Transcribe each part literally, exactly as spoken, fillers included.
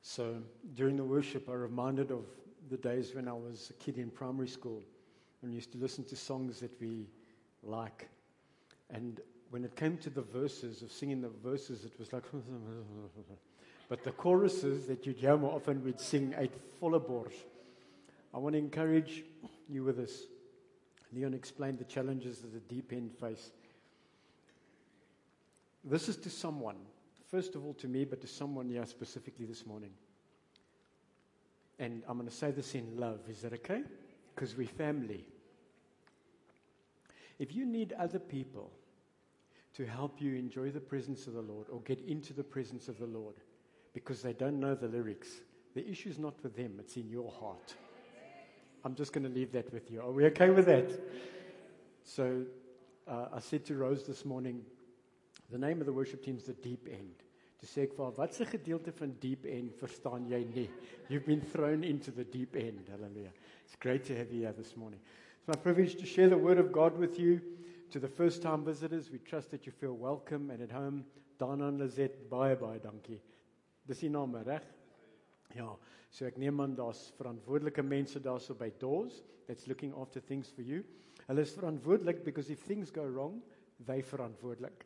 So during the worship, I'm reminded of the days when I was a kid in primary school and we used to listen to songs that we like. And when it came to the verses, of singing the verses, it was like... But the choruses that you'd hear more often, we'd sing eight volle bors. I want to encourage you with this. Leon explained the challenges that the deep end face. This is to someone, first of all to me, but to someone here specifically this morning. And I'm going to say this in love. Is that okay? Because we're family. If you need other people to help you enjoy the presence of the Lord or get into the presence of the Lord because they don't know the lyrics, the issue is not with them, it's in your heart. I'm just going to leave that with you. Are we okay with that? So uh, I said to Rose this morning, the name of the worship team is The Deep End. To sê ek vir haar, wat se gedeelte van deep end verstaan jy nie? You've been thrown into the deep end. Hallelujah. It's great to have you here this morning. It's my privilege to share the word of God with you. To the first time visitors, we trust that you feel welcome and at home. Dana en Lizette, baie baie dankie. Dis die name, reg? Ja, so ek neem aan daar's verantwoordelike mense daarso by Doors that's looking after things for you. Hulle is verantwoordelik because if things go wrong, they verantwoordelik.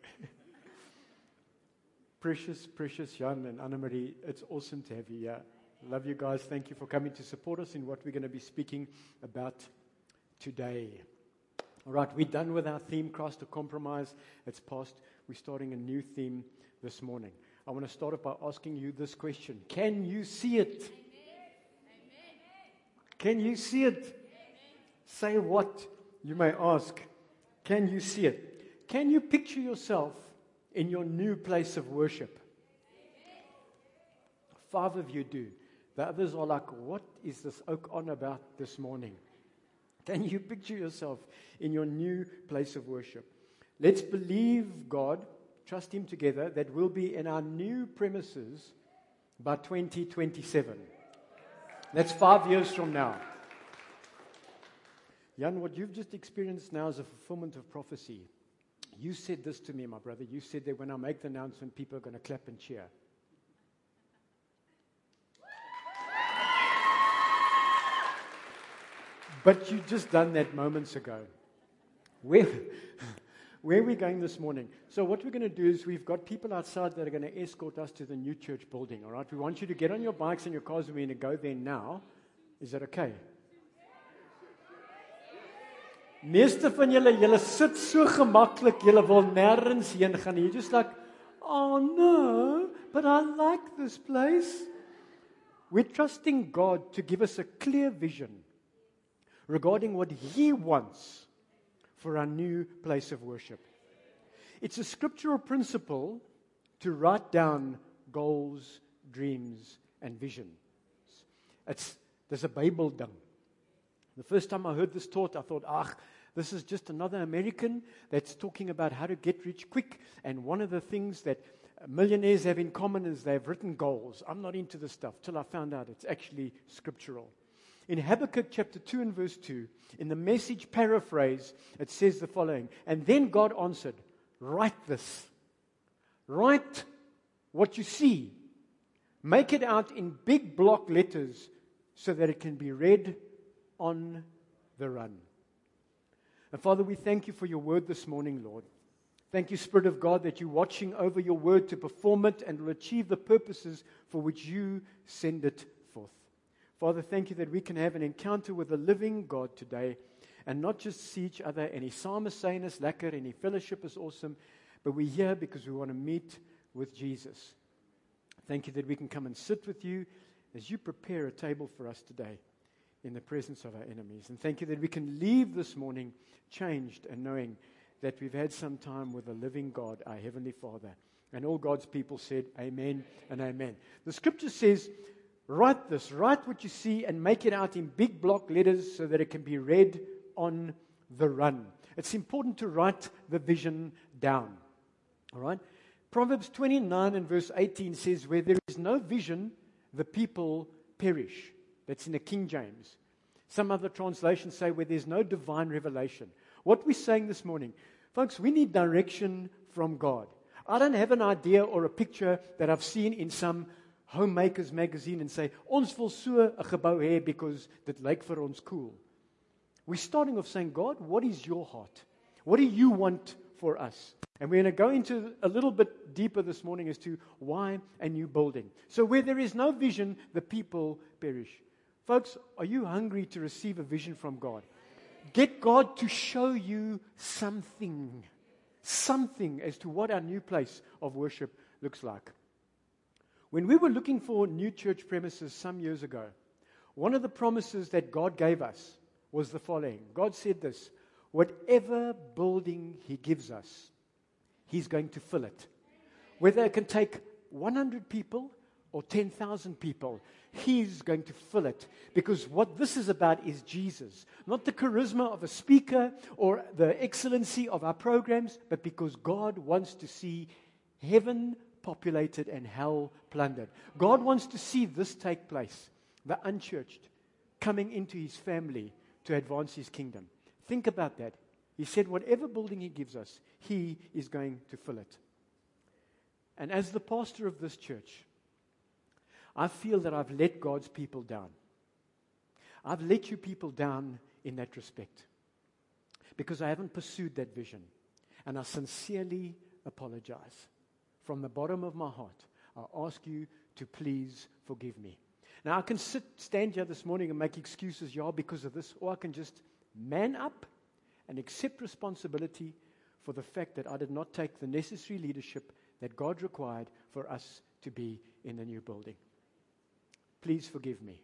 Precious, precious Jan and Anna-Marie, it's awesome to have you here. Love you guys. Thank you for coming to support us in what we're going to be speaking about today. All right, we're done with our theme, Christ or Compromise. It's past. We're starting a new theme this morning. I want to start off by asking you this question. Can you see it? Amen. Can you see it? Amen. Say what? You may ask. Can you see it? Can you picture yourself in your new place of worship? Five of you do. The others are like, what is this oak on about this morning? Can you picture yourself in your new place of worship? Let's believe God, trust Him together, that we'll be in our new premises by twenty twenty-seven. That's five years from now. Jan, what you've just experienced now is a fulfillment of prophecy. You said this to me, my brother. You said that when I make the announcement, people are going to clap and cheer. But you just done that moments ago. Where, where are we going this morning? So what we're going to do is we've got people outside that are going to escort us to the new church building, all right? We want you to get on your bikes and your cars and we're going to go there now. Is that okay? Meeste van julle, julle sit so gemaklik, julle wil nêrens heen gaan. You're just like, oh no, but I like this place. We're trusting God to give us a clear vision regarding what He wants for our new place of worship. It's a scriptural principle to write down goals, dreams, and visions. It's, there's a Bible ding. The first time I heard this taught, I thought, ah, this is just another American that's talking about how to get rich quick. And one of the things that millionaires have in common is they've written goals. I'm not into this stuff till I found out it's actually scriptural. In Habakkuk chapter two and verse two, in the Message paraphrase, it says the following, and then God answered, write this. Write what you see. Make it out in big block letters so that it can be read on the run. And Father, we thank you for your word this morning, Lord. Thank you, Spirit of God, that you're watching over your word to perform it and will achieve the purposes for which you send it forth. Father, thank you that we can have an encounter with the living God today and not just see each other. And die saam zijn is lekker and die fellowship is awesome, but we're here because we want to meet with Jesus. Thank you that we can come and sit with you as you prepare a table for us today in the presence of our enemies. And thank you that we can leave this morning changed and knowing that we've had some time with the living God, our Heavenly Father. And all God's people said, amen and amen. The scripture says, write this, write what you see and make it out in big block letters so that it can be read on the run. It's important to write the vision down. All right? Proverbs twenty-nine and verse eighteen says, where there is no vision, the people perish. That's in the King James. Some other translations say where there's no divine revelation. What we're saying this morning, folks, we need direction from God. I don't have an idea or a picture that I've seen in some Homemakers magazine and say, ons wil so 'n gebou hê because dit lyk vir ons cool. We're starting off saying, God, what is your heart? What do you want for us? And we're going to go into a little bit deeper this morning as to why a new building. So where there is no vision, the people perish. Folks, are you hungry to receive a vision from God? Get God to show you something. Something as to what our new place of worship looks like. When we were looking for new church premises some years ago, one of the promises that God gave us was the following. God said this, whatever building He gives us, He's going to fill it. Whether it can take one hundred people or ten thousand people, He's going to fill it. Because what this is about is Jesus. Not the charisma of a speaker or the excellency of our programs, but because God wants to see heaven populated and hell plundered. God wants to see this take place. The unchurched coming into His family to advance His kingdom. Think about that. He said whatever building He gives us, He is going to fill it. And as the pastor of this church, I feel that I've let God's people down. I've let you people down in that respect. Because I haven't pursued that vision. And I sincerely apologize. From the bottom of my heart, I ask you to please forgive me. Now, I can sit, stand here this morning and make excuses, yeah, because of this, or I can just man up and accept responsibility for the fact that I did not take the necessary leadership that God required for us to be in the new building. Please forgive me.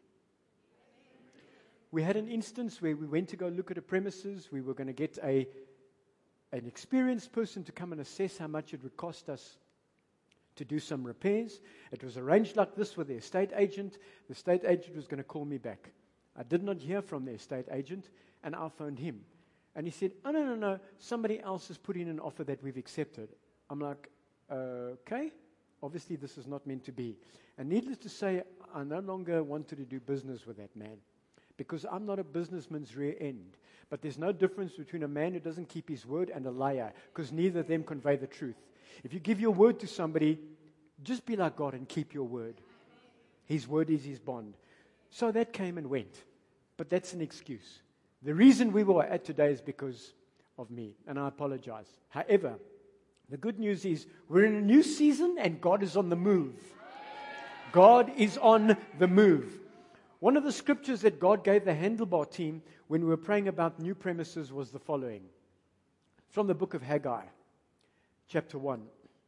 We had an instance where we went to go look at a premises. We were going to get a an experienced person to come and assess how much it would cost us to do some repairs. It was arranged like this with the estate agent. The estate agent was going to call me back. I did not hear from the estate agent, and I phoned him. And he said, oh, no, no, no, somebody else has put in an offer that we've accepted. I'm like, uh, okay, obviously this is not meant to be. And needless to say, I no longer wanted to do business with that man, because I'm not a businessman's rear end. But there's no difference between a man who doesn't keep his word and a liar, because neither of them convey the truth. If you give your word to somebody, just be like God and keep your word. His word is His bond. So that came and went. But that's an excuse. The reason we were at today is because of me, and I apologize. However, the good news is we're in a new season and God is on the move. God is on the move. One of the scriptures that God gave the Handlebar team when we were praying about new premises was the following. From the book of Haggai. Chapter one,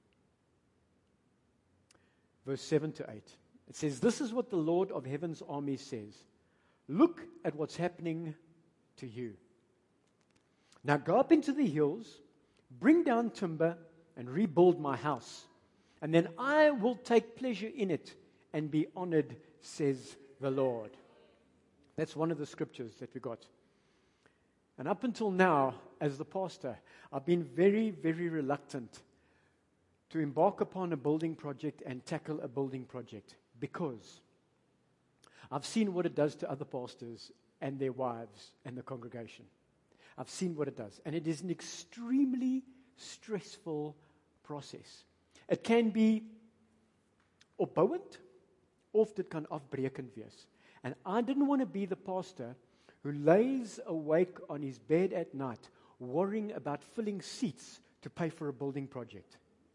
verse seven to eight. It says, this is what the Lord of heaven's army says. Look at what's happening to you. Now go up into the hills, bring down timber, and rebuild my house. And then I will take pleasure in it and be honored, says the Lord. That's one of the scriptures that we got. And up until now, as the pastor, I've been very, very reluctant to embark upon a building project and tackle a building project because I've seen what it does to other pastors and their wives and the congregation. I've seen what it does. And it is an extremely stressful process. It can be opbouwend of dit kan afbrekend wees. And I didn't want to be the pastor who lays awake on his bed at night worrying about filling seats to pay for a building project.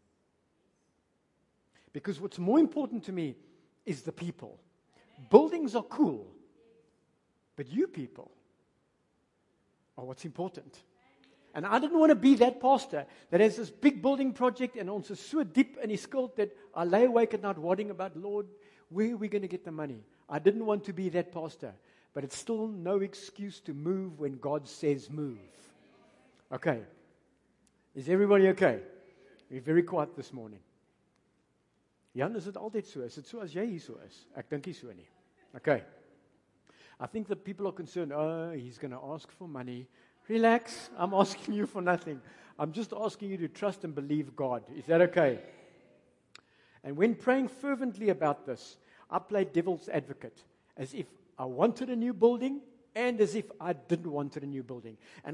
Because what's more important to me is the people. Buildings are cool, but you people are what's important. And I didn't want to be that pastor that has this big building project and ons is so deep in his skuld that I lay awake at night worrying about, Lord, where are we going to get the money? I didn't want to be that pastor. But it's still no excuse to move when God says move. Okay. Is everybody okay? We're very quiet this morning. Jan, is dit altyd so? Is dit so as jy hier so is? Ek dink nie so nie. Okay. I think that people are concerned, oh, he's going to ask for money. Relax. I'm asking you for nothing. I'm just asking you to trust and believe God. Is that okay? And when praying fervently about this, I played devil's advocate, as if I wanted a new building and as if I didn't want a new building. And I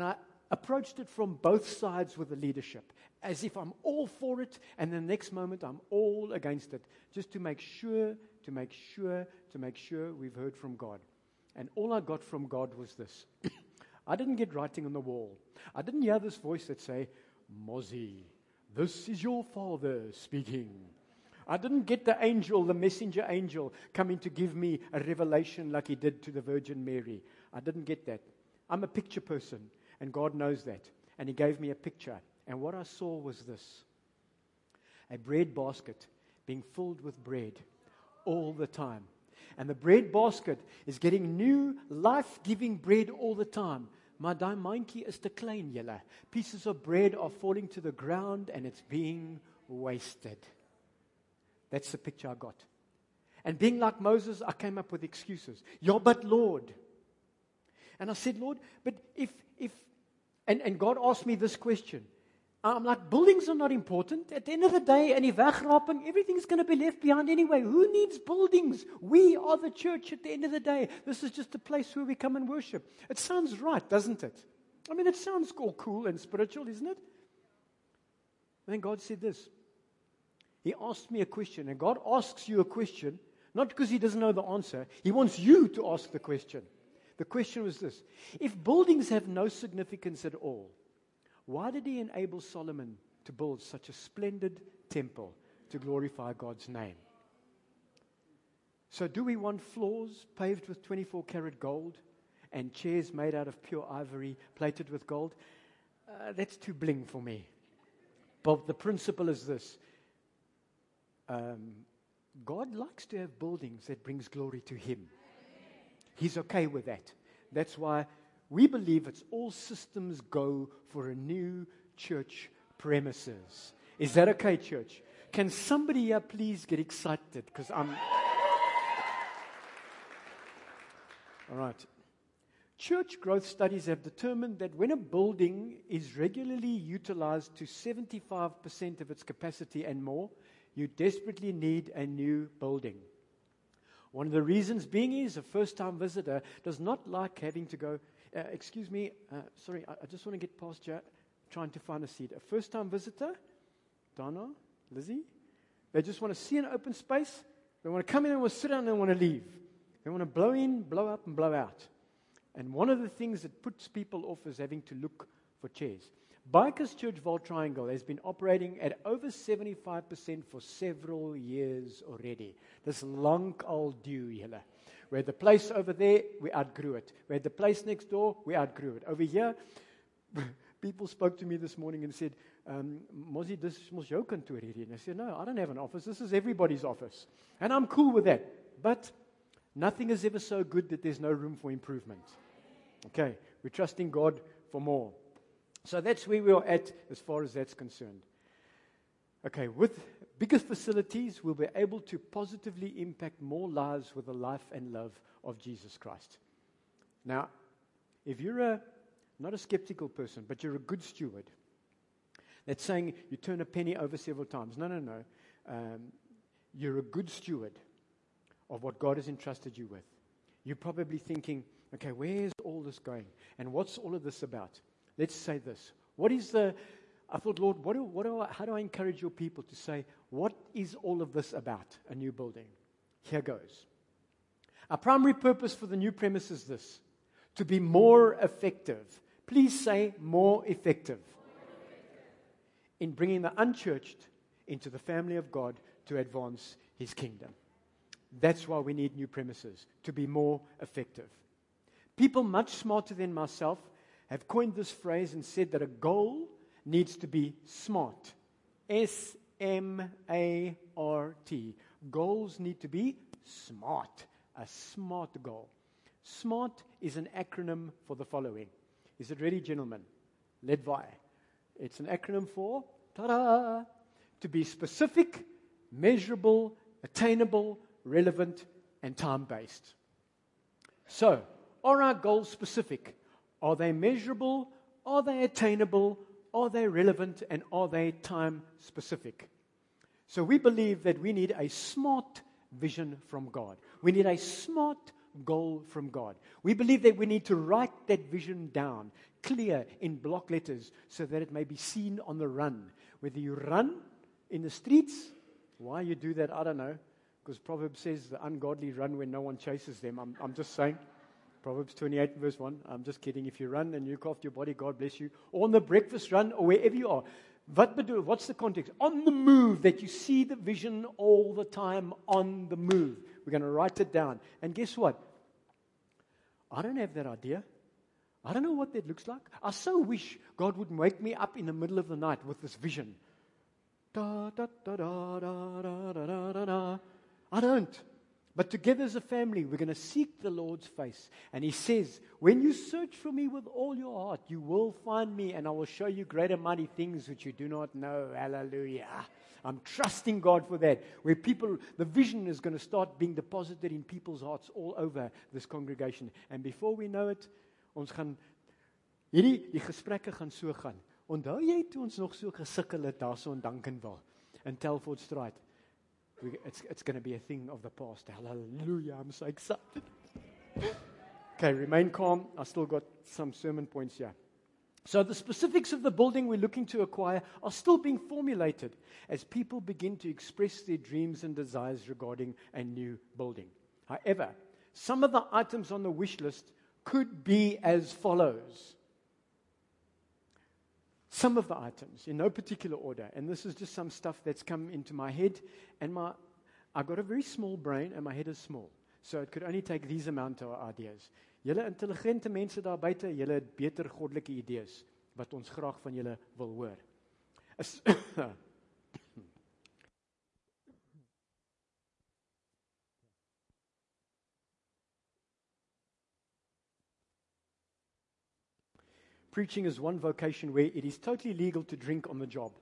approached it from both sides with the leadership, as if I'm all for it, and the next moment I'm all against it, just to make sure, to make sure, to make sure we've heard from God. And all I got from God was this. I didn't get writing on the wall. I didn't hear this voice that say, Mozzie, this is your father speaking. I didn't get the angel, the messenger angel, coming to give me a revelation like he did to the Virgin Mary. I didn't get that. I'm a picture person, and God knows that. And he gave me a picture. And what I saw was this. A bread basket being filled with bread all the time. And the bread basket is getting new, life-giving bread all the time. Maar daai mandjie is te klein, julle. Pieces of bread are falling to the ground and it's being wasted. That's the picture I got. And being like Moses, I came up with excuses. Yeah, but Lord. And I said, Lord, but if, if, and, and God asked me this question. I'm like, buildings are not important. At the end of the day, any wegraping, everything's going to be left behind anyway. Who needs buildings? We are the church at the end of the day. This is just a place where we come and worship. It sounds right, doesn't it? I mean, it sounds all cool and spiritual, isn't it? And then God said this. He asked me a question, and God asks you a question, not because he doesn't know the answer. He wants you to ask the question. The question was this. If buildings have no significance at all, why did he enable Solomon to build such a splendid temple to glorify God's name? So do we want floors paved with twenty-four karat gold and chairs made out of pure ivory plated with gold? Uh, that's too bling for me. But the principle is this. Um, God likes to have buildings that brings glory to him. He's okay with that. That's why we believe it's all systems go for a new church premises. Is that okay, church? Can somebody here please get excited? Because I'm... All right. Church growth studies have determined that when a building is regularly utilized to seventy-five percent of its capacity and more, you desperately need a new building. One of the reasons being is a first-time visitor does not like having to go, uh, excuse me, uh, sorry, I, I just want to get past you, trying to find a seat. A first-time visitor, Donna, Lizzie, they just want to see an open space. They want to come in and want to sit down and they want to leave. They want to blow in, blow up, and blow out. And one of the things that puts people off is having to look for chairs. Bikers Church Vaal Triangle has been operating at over seventy-five percent for several years already. This long old dew, julle. We had the place over there, we outgrew it. We had the place next door, we outgrew it. Over here, people spoke to me this morning and said, um, Mozzie, this is mos jou kantoor hierdie. And I said, no, I don't have an office. This is everybody's office. And I'm cool with that. But nothing is ever so good that there's no room for improvement. Okay, we're trusting God for more. So that's where we are at as far as that's concerned. Okay, with bigger facilities, we'll be able to positively impact more lives with the life and love of Jesus Christ. Now, if you're a, not a skeptical person, but you're a good steward, that's saying you turn a penny over several times. No, no, no. Um, you're a good steward of what God has entrusted you with. You're probably thinking, okay, where is all this going? And what's all of this about? Let's say this. What is the, I thought, Lord, what do, what do I, how do I encourage your people to say, what is all of this about, a new building? Here goes. Our primary purpose for the new premise is this, to be more effective. Please say more effective. In bringing the unchurched into the family of God to advance his kingdom. That's why we need new premises, to be more effective. People much smarter than myself have coined this phrase and said that a goal needs to be SMART. S M A R T. Goals need to be smart. A SMART goal. SMART is an acronym for the following. Is it ready, gentlemen? Led by. It's an acronym for, ta-da, to be specific, measurable, attainable, relevant, and time-based. So, are our goals specific? Are they measurable? Are they attainable? Are they relevant? And are they time-specific? So we believe that we need a smart vision from God. We need a smart goal from God. We believe that we need to write that vision down, clear in block letters, so that it may be seen on the run. Whether you run in the streets, why you do that, I don't know. Because Proverbs says the ungodly run when no one chases them. I'm, I'm just saying. Proverbs twenty-eight verse one. I'm just kidding. If you run and you look after your body, God bless you. Or on the breakfast run or wherever you are. Wat bedoel, what's the context? On the move, that you see the vision all the time on the move. We're going to write it down. And guess what? I don't have that idea. I don't know what that looks like. I so wish God would wake me up in the middle of the night with this vision. Da, da, da, da, da, da, da, da, da. I don't. But together as a family, we're going to seek the Lord's face. And He says, when you search for me with all your heart, you will find me, and I will show you great and mighty things which you do not know. Hallelujah. I'm trusting God for that. Where people, the vision is going to start being deposited in people's hearts all over this congregation. And before we know it, ons gaan, hierdie, die gesprekke gaan so gaan. Onthou jy toe ons nog so gesukkel het daar so in Duncanville, in Telford Straat? We, it's, it's going to be a thing of the past. Hallelujah, I'm so excited. Okay, remain calm. I still got some sermon points here. So the specifics of the building we're looking to acquire are still being formulated as people begin to express their dreams and desires regarding a new building. However, some of the items on the wish list could be as follows. Some of the items, in no particular order, and this is just some stuff that's come into my head, and my, I've got a very small brain, and my head is small, so it could only take these amount of ideas. Julle intelligente mense daar buite, julle het beter goddelike idees, wat ons graag van julle wil hoor. Is, Preaching is one vocation where it is totally legal to drink on the job.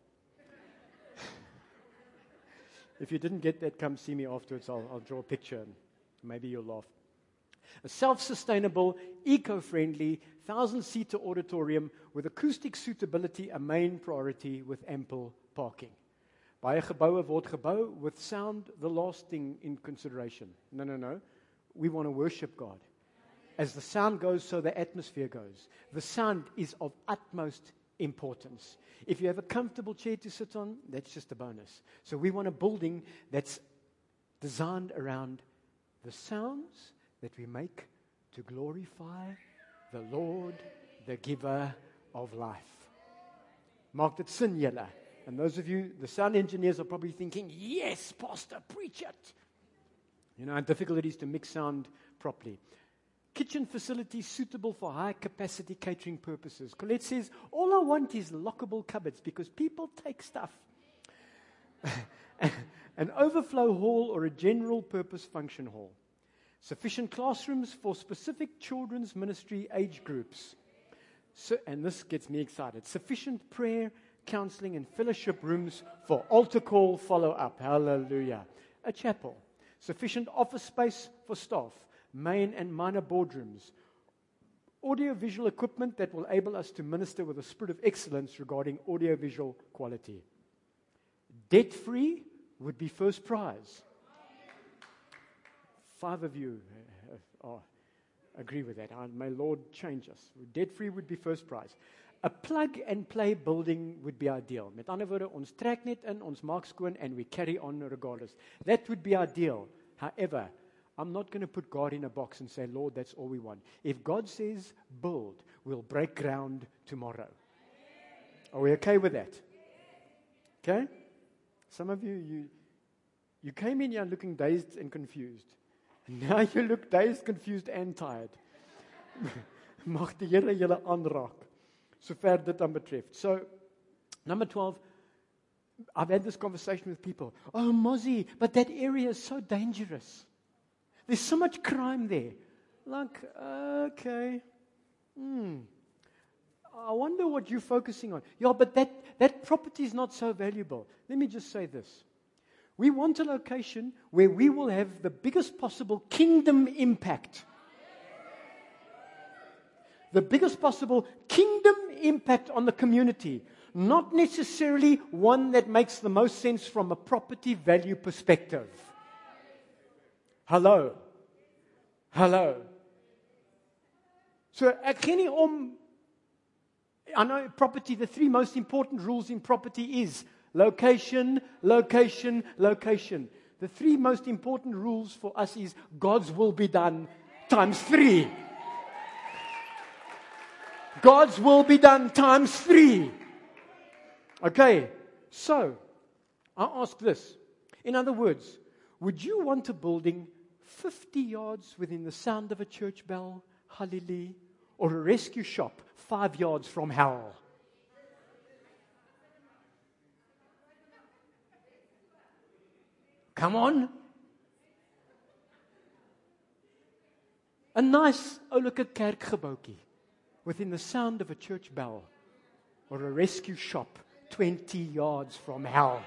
If you didn't get that, come see me afterwards. I'll, I'll draw a picture and maybe you'll laugh. A self-sustainable, eco-friendly, thousand-seater auditorium with acoustic suitability a main priority with ample parking. Baie geboue word gebou with sound the last thing in consideration. No, no, no. We want to worship God. As the sound goes, so the atmosphere goes. The sound is of utmost importance. If you have a comfortable chair to sit on, that's just a bonus. So we want a building that's designed around the sounds that we make to glorify the Lord, the giver of life. Maak dit sin, julle? And those of you, the sound engineers are probably thinking, yes, Pastor, preach it. You know, difficulties to mix sound properly. Kitchen facilities suitable for high-capacity catering purposes. Colette says, all I want is lockable cupboards because people take stuff. An overflow hall or a general-purpose function hall. Sufficient classrooms for specific children's ministry age groups. So, and this gets me excited. Sufficient prayer, counseling, and fellowship rooms for altar call follow-up. Hallelujah. A chapel. Sufficient office space for staff. Main and minor boardrooms, audiovisual equipment that will enable us to minister with a spirit of excellence regarding audiovisual quality. Debt-free would be first prize. Five of you uh, uh, agree with that. Uh, may Lord change us. Debt-free would be first prize. A plug-and-play building would be ideal. Met ander woorde, ons trek net in, ons maak skoon, and we carry on regardless. That would be ideal. However, I'm not going to put God in a box and say, Lord, that's all we want. If God says build, we'll break ground tomorrow. Are we okay with that? Okay? Some of you, you, you came in here looking dazed and confused. Now you look dazed, confused, and tired. Mag die Here julle aanraak, sover dit aan betreft. So, number twelve, I've had this conversation with people. Oh, Mozzie, but that area is so dangerous. There's so much crime there. Like, okay. Hmm. I wonder what you're focusing on. Yeah, but that, that property is not so valuable. Let me just say this. We want a location where we will have the biggest possible kingdom impact. The biggest possible kingdom impact on the community. Not necessarily one that makes the most sense from a property value perspective. Hello. Hallo. So ek gee nie om. I know property, the three most important rules in property is location, location, location. The three most important rules for us is God's will be done times three. God's will be done times three. Okay, so I ask this. In other words, would you want a building fifty yards within the sound of a church bell, hallelujah, or a rescue shop five yards from hell? Come on. A nice oulike kerkgebouetjie within the sound of a church bell or a rescue shop twenty yards from hell.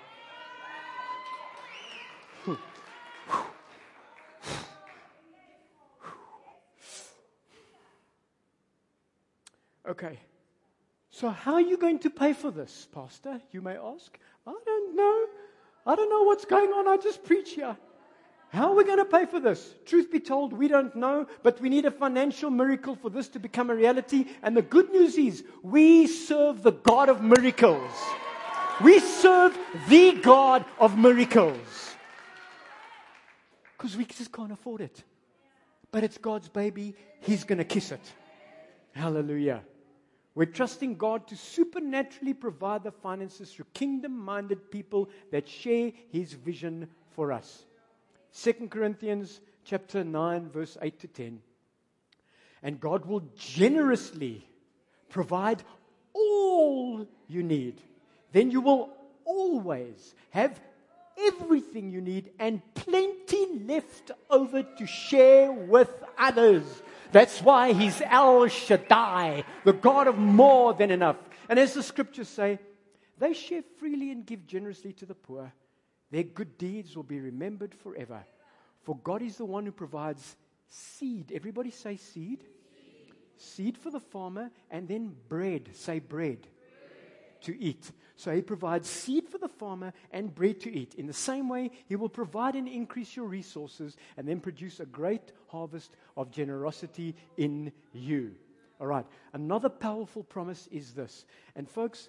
Okay, so how are you going to pay for this, Pastor? You may ask. I don't know. I don't know what's going on. I just preach here. How are we going to pay for this? Truth be told, we don't know, but we need a financial miracle for this to become a reality. And the good news is, we serve the God of miracles. We serve the God of miracles. Because we just can't afford it. But it's God's baby. He's going to kiss it. Hallelujah. We're trusting God to supernaturally provide the finances through kingdom-minded people that share His vision for us. Second Corinthians chapter nine, verse eight to ten. And God will generously provide all you need. Then you will always have everything you need and plenty left over to share with others. That's why He's El Shaddai, the God of more than enough. And as the scriptures say, they share freely and give generously to the poor. Their good deeds will be remembered forever. For God is the one who provides seed. Everybody say seed. Seed for the farmer, and then bread. Say bread. Bread. To eat. So He provides seed for the farmer and bread to eat. In the same way, He will provide and increase your resources and then produce a great harvest of generosity in you. All right. Another powerful promise is this. And folks,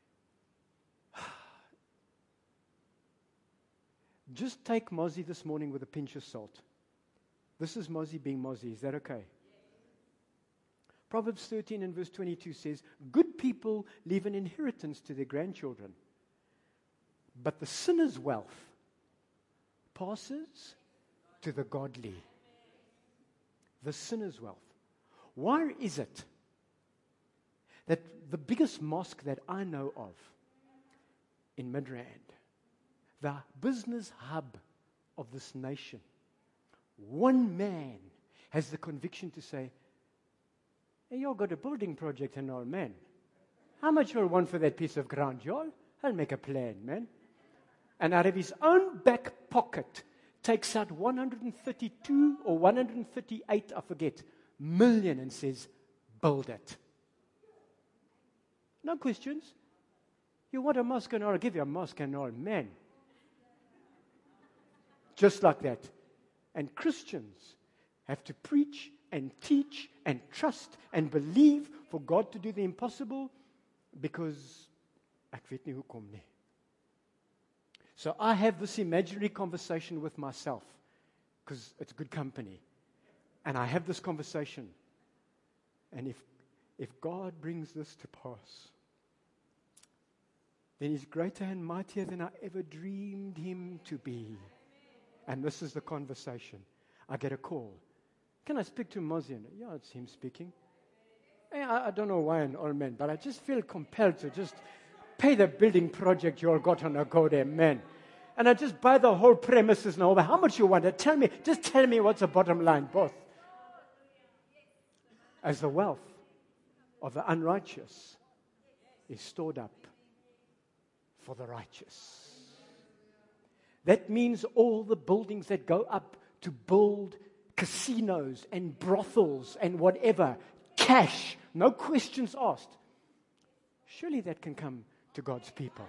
just take Mozzie this morning with a pinch of salt. This is Mozzie being Mozzie. Is that okay? Proverbs thirteen and verse twenty-two says, good people leave an inheritance to their grandchildren, but the sinner's wealth passes to the godly. The sinner's wealth. Why is it that the biggest mosque that I know of in Midrand, the business hub of this nation, one man has the conviction to say, hey, y'all got a building project and all, man. How much you'll want for that piece of ground, y'all? I'll make a plan, man. And out of his own back pocket, takes out one hundred thirty-two or one hundred thirty-eight, I forget, million and says, build it. No questions. You want a mosque and all, I'll give you a mosque and all, man. Just like that. And Christians have to preach and teach and trust and believe for God to do the impossible because ek weet nie hoekom nie. So I have this imaginary conversation with myself because it's good company. And I have this conversation. And if if God brings this to pass, then He's greater and mightier than I ever dreamed Him to be. And this is the conversation. I get a call. Can I speak to Mozzie? Yeah, it's him speaking. Hey, I, I don't know why an old man, but I just feel compelled to just pay the building project you all got on a go there, man. And I just buy the whole premises now. How much you want? Tell me, just tell me what's the bottom line, both. As the wealth of the unrighteous is stored up for the righteous. That means all the buildings that go up to build casinos and brothels and whatever, cash, no questions asked. Surely that can come to God's people.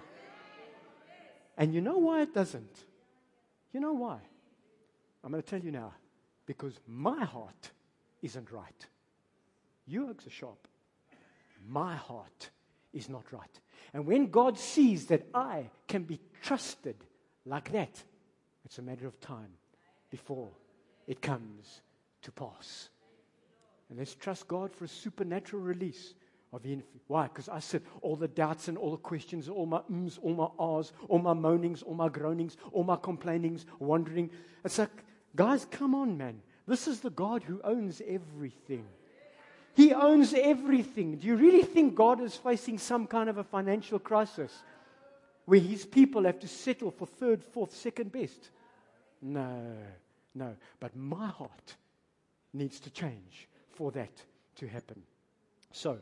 And you know why it doesn't? You know why? I'm going to tell you now. because my heart isn't right. Your oaks are sharp. My heart is not right. And when God sees that I can be trusted like that, it's a matter of time before it comes to pass. And let's trust God for a supernatural release of the infant. Why? Because I said all the doubts and all the questions, all my ums, all my ahs, all my moanings, all my groanings, all my complainings, wandering. It's like, guys, come on, man. This is the God who owns everything. He owns everything. Do you really think God is facing some kind of a financial crisis where his people have to settle for third, fourth, second best? No, no. But my heart needs to change for that to happen. So,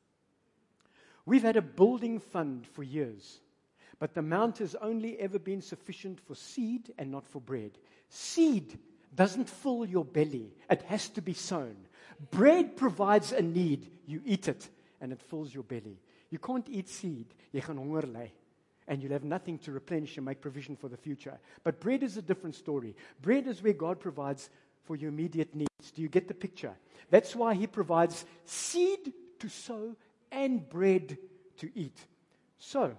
we've had a building fund for years, but the amount has only ever been sufficient for seed and not for bread. Seed doesn't fill your belly. It has to be sown. Bread provides a need. You eat it, and it fills your belly. You can't eat seed. Jy gaan honger ly. And you'll have nothing to replenish and make provision for the future. But bread is a different story. Bread is where God provides for your immediate needs. Do you get the picture? That's why he provides seed to sow and bread to eat. So,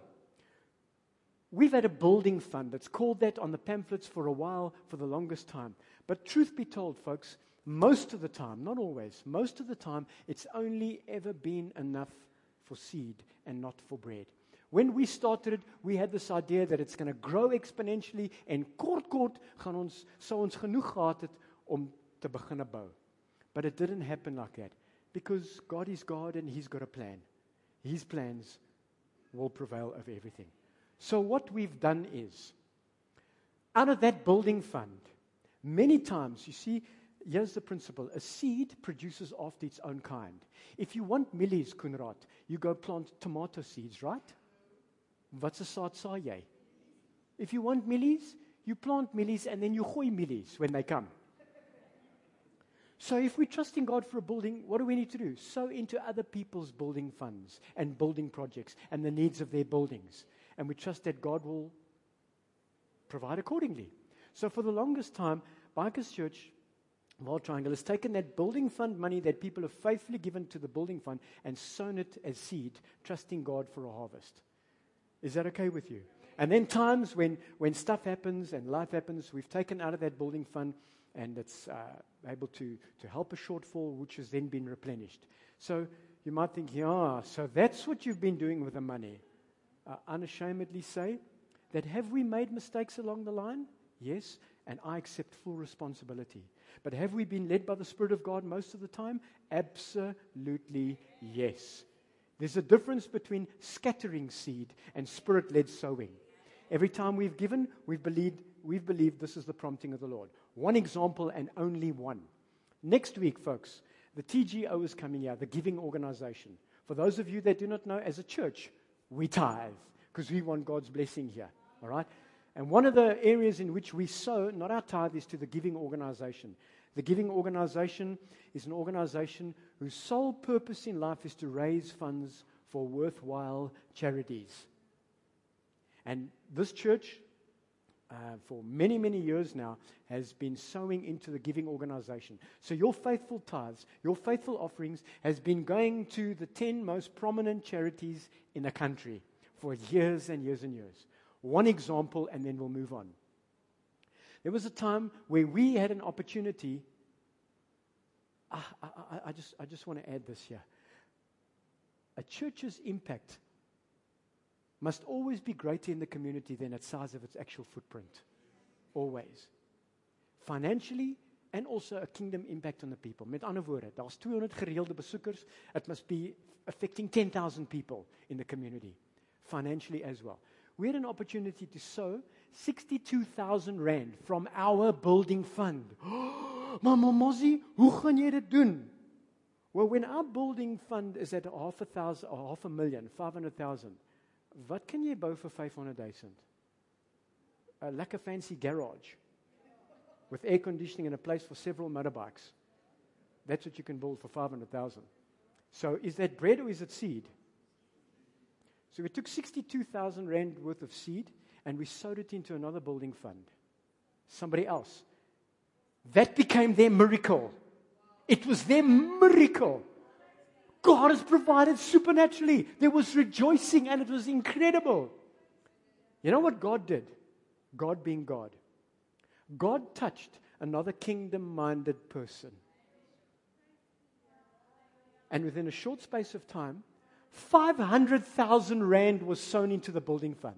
we've had a building fund that's called that on the pamphlets for a while, for the longest time. But truth be told, folks, most of the time, not always, most of the time, it's only ever been enough for seed and not for bread. When we started it, we had this idea that it's going to grow exponentially en kort kort gaan ons sou ons genoeg gehad het om te begin bou. But it didn't happen like that because God is God and he's got a plan. His plans will prevail over everything. So what we've done is, out of that building fund, many times, you see, here's the principle. A seed produces after its own kind. If you want millies, Kunrad, you go plant tomato seeds, right? Wat se saad saai jy? If you want millies, you plant millies and then you gooi millies when they come. So if we're trusting God for a building, what do we need to do? Sow into other people's building funds and building projects and the needs of their buildings. And we trust that God will provide accordingly. So for the longest time, Bikers Church, Vaal Triangle, has taken that building fund money that people have faithfully given to the building fund and sown it as seed, trusting God for a harvest. Is that okay with you? And then times when, when stuff happens and life happens, we've taken out of that building fund and it's uh, able to, to help a shortfall, which has then been replenished. So you might think, yeah, so that's what you've been doing with the money. Uh, unashamedly say that have we made mistakes along the line? Yes, and I accept full responsibility. But have we been led by the Spirit of God most of the time? Absolutely yes. There's a difference between scattering seed and Spirit-led sowing. Every time we've given, we've believed, we've believed this is the prompting of the Lord. One example and only one. Next week, folks, the T G O is coming here, the giving organization. For those of you that do not know, as a church, we tithe because we want God's blessing here. All right? And one of the areas in which we sow, not our tithe, is to the giving organization. The giving organization is an organization whose sole purpose in life is to raise funds for worthwhile charities. And this church, uh, for many, many years now, has been sowing into the giving organization. So your faithful tithes, your faithful offerings, has been going to the ten most prominent charities in the country for years and years and years. One example, and then we'll move on. There was a time where we had an opportunity. Ah, I, I, I just, I just want to add this here. A church's impact must always be greater in the community than its size of its actual footprint. Always. Financially, and also a kingdom impact on the people. Met ander woorde, daar's two hundred gereelde besoekers. It must be affecting ten thousand people in the community. Financially as well. We had an opportunity to sow sixty-two thousand rand from our building fund. Maar Mamazi, hoe gaan jy dit doen? Well, when our building fund is at half a thousand, or half a million, five hundred thousand, wat kan jy bou vir five hundred thousand? A lekker fancy garage with air conditioning and a place for several motorbikes. That's what you can build for five hundred thousand. So is that bread or is it seed? So we took sixty-two thousand rand worth of seed and we sowed it into another building fund. Somebody else. That became their miracle. It was their miracle. God has provided supernaturally. There was rejoicing and it was incredible. You know what God did? God being God. God touched another kingdom-minded person. And within a short space of time, five hundred thousand rand was sown into the building fund.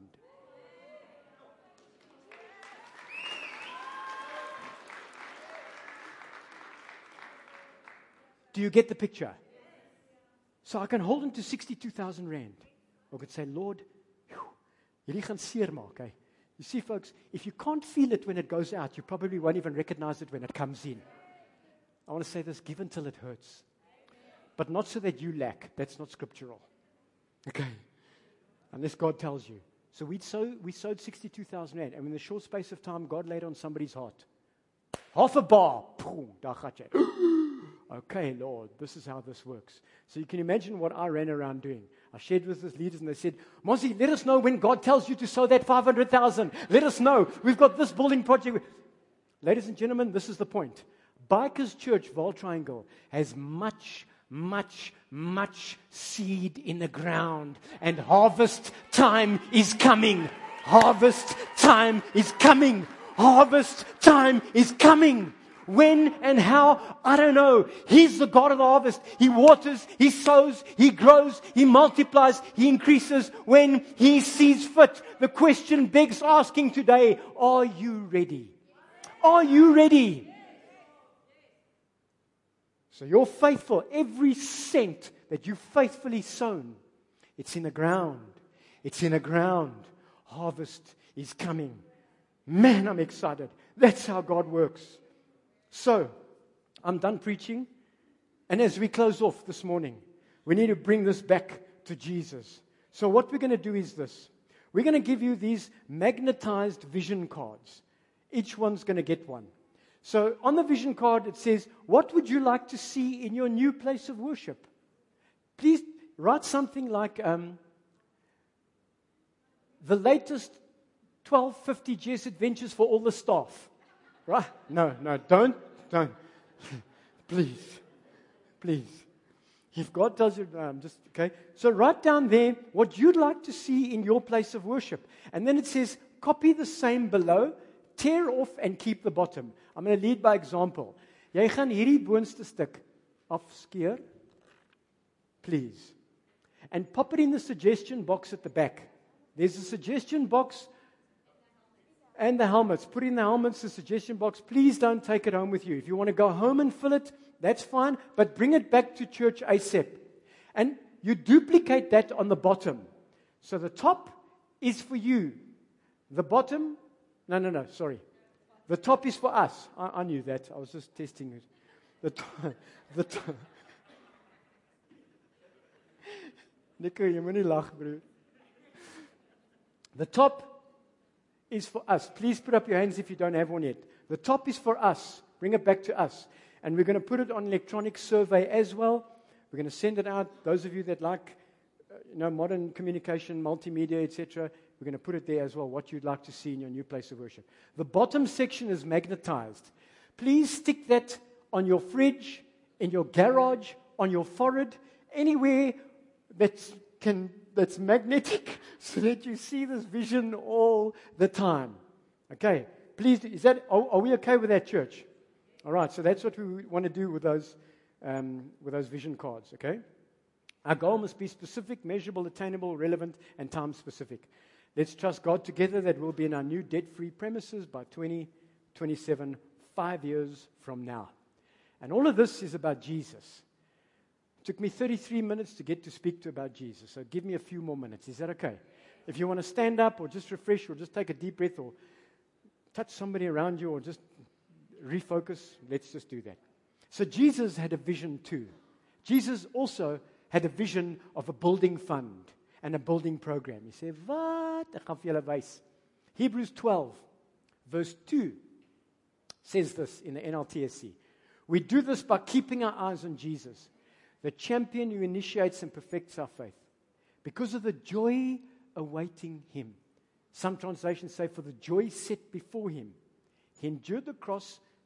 Do you get the picture? So I can hold him to sixty-two thousand rand. I could say, Lord, hierdie gaan seermaak. Hey. You see, folks, if you can't feel it when it goes out, you probably won't even recognize it when it comes in. I want to say this, give until it hurts. But not so that you lack. That's not scriptural. Okay? Unless God tells you. So we sowed, we sowed sixty-two thousand rand. And in a short space of time, God laid on somebody's heart. Half a bar. Daar gaat jy. Okay, Lord, this is how this works. So you can imagine what I ran around doing. I shared with the leaders and they said, Monsi, let us know when God tells you to sow that five hundred thousand. Let us know. We've got this building project. Ladies and gentlemen, this is the point. Bikers Church, Vaal Triangle, has much, much, much seed in the ground. And harvest time is coming. Harvest time is coming. Harvest time is coming. When and how, I don't know. He's the God of the harvest. He waters, He sows, He grows, He multiplies, He increases when He sees fit. The question begs asking today, are you ready? Are you ready? So you're faithful. Every cent that you've faithfully sown, it's in the ground. It's in the ground. Harvest is coming. Man, I'm excited. That's how God works. So, I'm done preaching. And as we close off this morning, we need to bring this back to Jesus. So what we're going to do is this. We're going to give you these magnetized vision cards. Each one's going to get one. So on the vision card, it says, what would you like to see in your new place of worship? Please write something like um, the latest twelve fifty G S adventures for all the staff. Right? No, no, don't, don't. Please, please. If God tells you, no, I'm just, okay. So write down there what you'd like to see in your place of worship. And then it says, copy the same below, tear off and keep the bottom. I'm going to lead by example. Jy gaan hierdie boonste stuk afskeer, please. And pop it in the suggestion box at the back. There's a suggestion box. And the helmets. Put in the helmets, the suggestion box. Please don't take it home with you. If you want to go home and fill it, that's fine. But bring it back to church ASAP. And you duplicate that on the bottom. So the top is for you. The bottom, no, no, no, sorry. The top is for us. I, I knew that. I was just testing it. The top. The top. Nico, jy moet nie lag, broer. The top is for us. Please put up your hands if you don't have one yet. The top is for us. Bring it back to us. And we're going to put it on electronic survey as well. We're going to send it out. Those of you that like uh, you know, modern communication, multimedia, et cetera, we're going to put it there as well, what you'd like to see in your new place of worship. The bottom section is magnetized. Please stick that on your fridge, in your garage, on your forehead, anywhere that's, can, that's magnetic, so that you see this vision all the time. Okay, please, is that, are, are we okay with that, church? All right, so that's what we want to do with those, um, with those vision cards, okay? Our goal must be specific, measurable, attainable, relevant, and time-specific. Let's trust God together that we'll be in our new debt-free premises by twenty twenty-seven, five years from now. And all of this is about Jesus. It took me thirty-three minutes to get to speak to about Jesus, so give me a few more minutes. Is that okay? If you want to stand up or just refresh or just take a deep breath or touch somebody around you or just refocus, let's just do that. So Jesus had a vision too. Jesus also had a vision of a building fund and a building program. He said, wat? Ek gaan vir julle wys. Hebrews twelve, verse two says this in the N L T S C. We do this by keeping our eyes on Jesus, the champion who initiates and perfects our faith, because of the joy awaiting him. Some translations say, for the joy set before him. He endured the cross,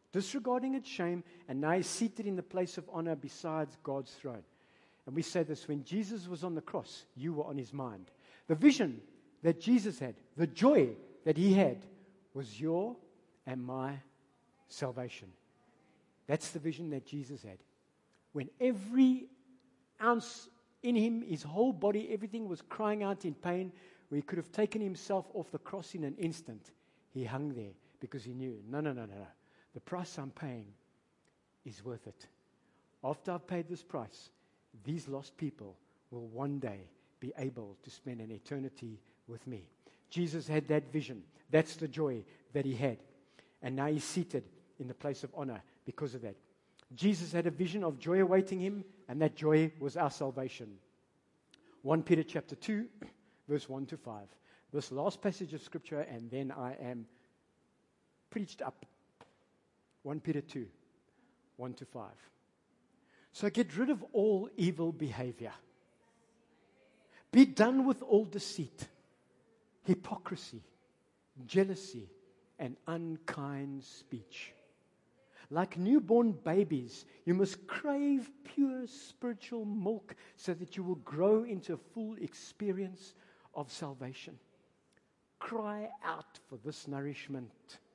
disregarding its shame, and now he's seated in the place of honor beside God's throne. And we say this, when Jesus was on the cross, you were on his mind. The vision that Jesus had, the joy that he had, was your and my salvation. That's the vision that Jesus had. When every ounce in him, his whole body, everything was crying out in pain, where he could have taken himself off the cross in an instant, he hung there because he knew, no, no, no, no, no. The price I'm paying is worth it. After I've paid this price, these lost people will one day be able to spend an eternity with me. Jesus had that vision. That's the joy that he had. And now he's seated in the place of honor because of that. Jesus had a vision of joy awaiting him, and that joy was our salvation. First Peter chapter two, verse one to five. This last passage of scripture, and then I am preached up. First Peter two, one to five. So get rid of all evil behavior. Be done with all deceit, hypocrisy, jealousy, and unkind speech. Like newborn babies, you must crave pure spiritual milk so that you will grow into a full experience of salvation. Cry out for this nourishment.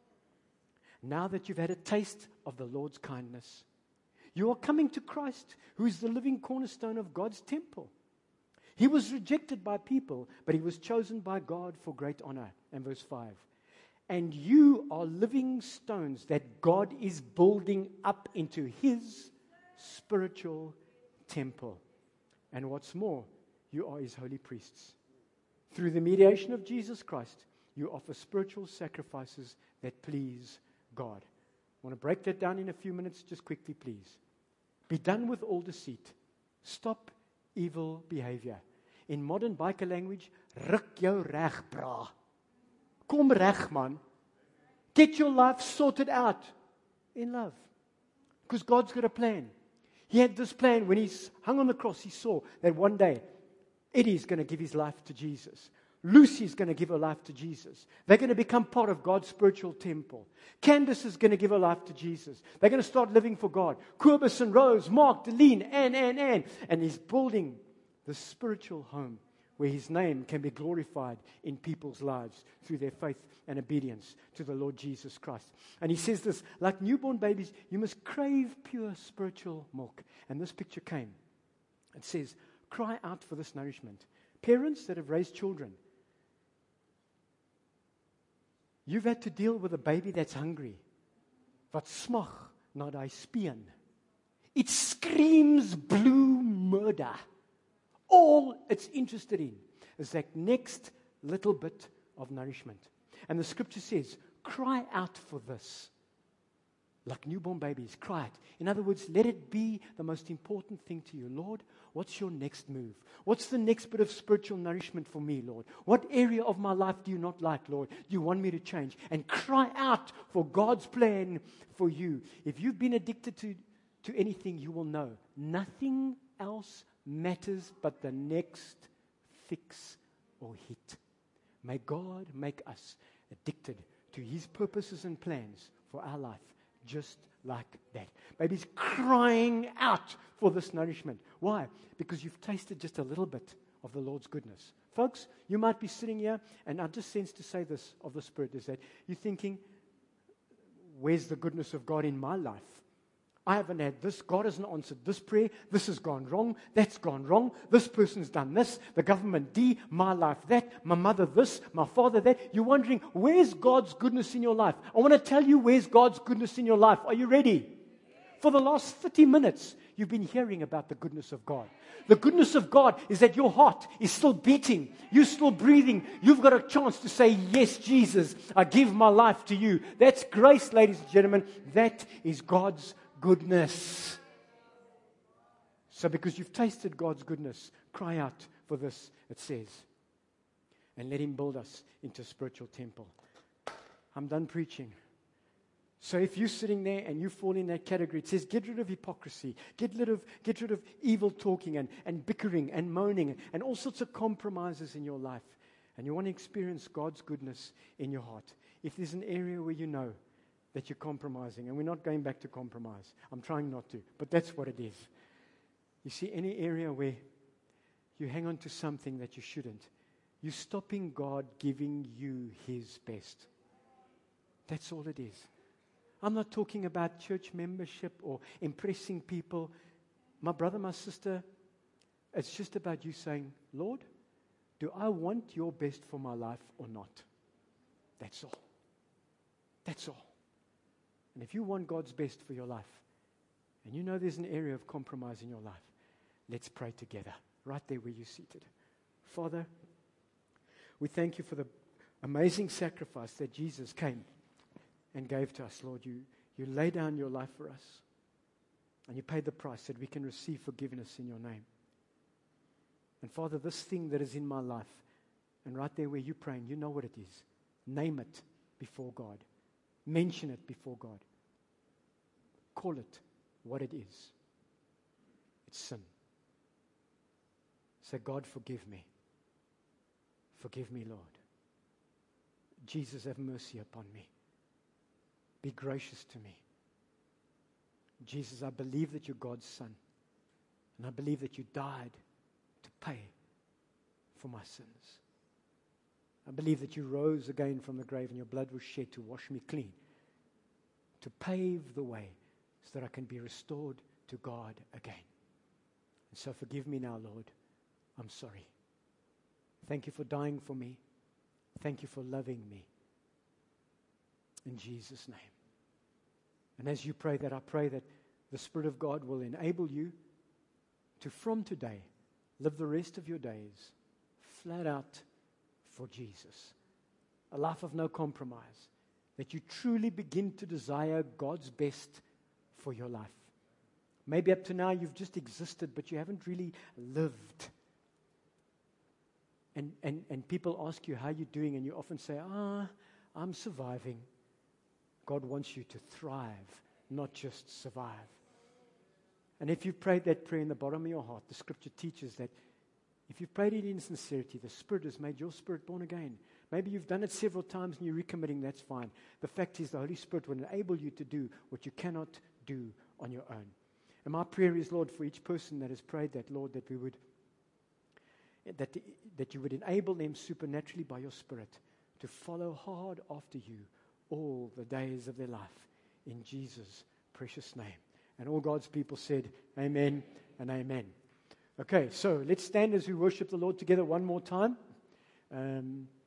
Now that you've had a taste of the Lord's kindness, you are coming to Christ, who is the living cornerstone of God's temple. He was rejected by people, but he was chosen by God for great honor. And verse five. And you are living stones that God is building up into his spiritual temple. And what's more, you are his holy priests. Through the mediation of Jesus Christ, you offer spiritual sacrifices that please God. I want to break that down in a few minutes, just quickly, please. Be done with all deceit. Stop evil behavior. In modern biker language, ruk jou reg, bra. Kom reg, man. Get your life sorted out in love. Because God's got a plan. He had this plan when he's hung on the cross. He saw that one day Eddie's going to give his life to Jesus. Lucy's going to give her life to Jesus. They're going to become part of God's spiritual temple. Candace is going to give her life to Jesus. They're going to start living for God. Kobus and Rose, Mark, Deline, Anne, Anne, Anne. And he's building the spiritual home where his name can be glorified in people's lives through their faith and obedience to the Lord Jesus Christ. And he says this, like newborn babies, you must crave pure spiritual milk. And this picture came. It says, cry out for this nourishment. Parents that have raised children, you've had to deal with a baby that's hungry. Wat smag na daai speen. It screams blue murder. All it's interested in is that next little bit of nourishment. And the scripture says, cry out for this. Like newborn babies, cry it. In other words, let it be the most important thing to you. Lord, what's your next move? What's the next bit of spiritual nourishment for me, Lord? What area of my life do you not like, Lord? Do you want me to change? And cry out for God's plan for you. If you've been addicted to, to anything, you will know nothing else matters but the next fix or hit. May God make us addicted to his purposes and plans for our life. Just like that. Baby's crying out for this nourishment. Why? Because you've tasted just a little bit of the Lord's goodness. Folks, you might be sitting here, and I just sense to say this of the Spirit, is that you're thinking, where's the goodness of God in my life? I haven't had this. God hasn't answered this prayer. This has gone wrong. That's gone wrong. This person's done this. The government D, my life that, my mother this, my father that. You're wondering, where's God's goodness in your life? I want to tell you where's God's goodness in your life. Are you ready? For the last thirty minutes, you've been hearing about the goodness of God. The goodness of God is that your heart is still beating. You're still breathing. You've got a chance to say, yes, Jesus, I give my life to you. That's grace, ladies and gentlemen. That is God's goodness. So because you've tasted God's goodness, cry out for this, it says. And let him build us into a spiritual temple. I'm done preaching. So if you're sitting there and you fall in that category, it says get rid of hypocrisy, get rid of, get rid of evil talking and, and bickering and moaning and all sorts of compromises in your life. And you want to experience God's goodness in your heart. If there's an area where you know that you're compromising. And we're not going back to compromise. I'm trying not to, but that's what it is. You see, any area where you hang on to something that you shouldn't, you're stopping God giving you His best. That's all it is. I'm not talking about church membership or impressing people. My brother, my sister, it's just about you saying, Lord, do I want your best for my life or not? That's all. That's all. And if you want God's best for your life, and you know there's an area of compromise in your life, let's pray together, right there where you're seated. Father, we thank you for the amazing sacrifice that Jesus came and gave to us, Lord. You, you laid down your life for us, and you paid the price that we can receive forgiveness in your name. And Father, this thing that is in my life, and right there where you're praying, you know what it is. Name it before God. Mention it before God. Call it what it is. It's sin. Say, God, forgive me. Forgive me, Lord. Jesus, have mercy upon me. Be gracious to me. Jesus, I believe that you're God's Son. And I believe that you died to pay for my sins. I believe that you rose again from the grave and your blood was shed to wash me clean, to pave the way so that I can be restored to God again. And so forgive me now, Lord. I'm sorry. Thank you for dying for me. Thank you for loving me. In Jesus' name. And as you pray that, I pray that the Spirit of God will enable you to, from today, live the rest of your days flat out for Jesus. A life of no compromise. That you truly begin to desire God's best for your life. Maybe up to now you've just existed, but you haven't really lived. And, and, and people ask you how you're doing, and you often say, ah, I'm surviving. God wants you to thrive, not just survive. And if you've prayed that prayer in the bottom of your heart, the scripture teaches that if you've prayed it in sincerity, the Spirit has made your spirit born again. Maybe you've done it several times and you're recommitting, that's fine. The fact is the Holy Spirit will enable you to do what you cannot do on your own. And my prayer is, Lord, for each person that has prayed that, Lord, that we would, that, that you would enable them supernaturally by your Spirit to follow hard after you all the days of their life. In Jesus' precious name. And all God's people said, amen and amen. Okay, so let's stand as we worship the Lord together one more time. Um,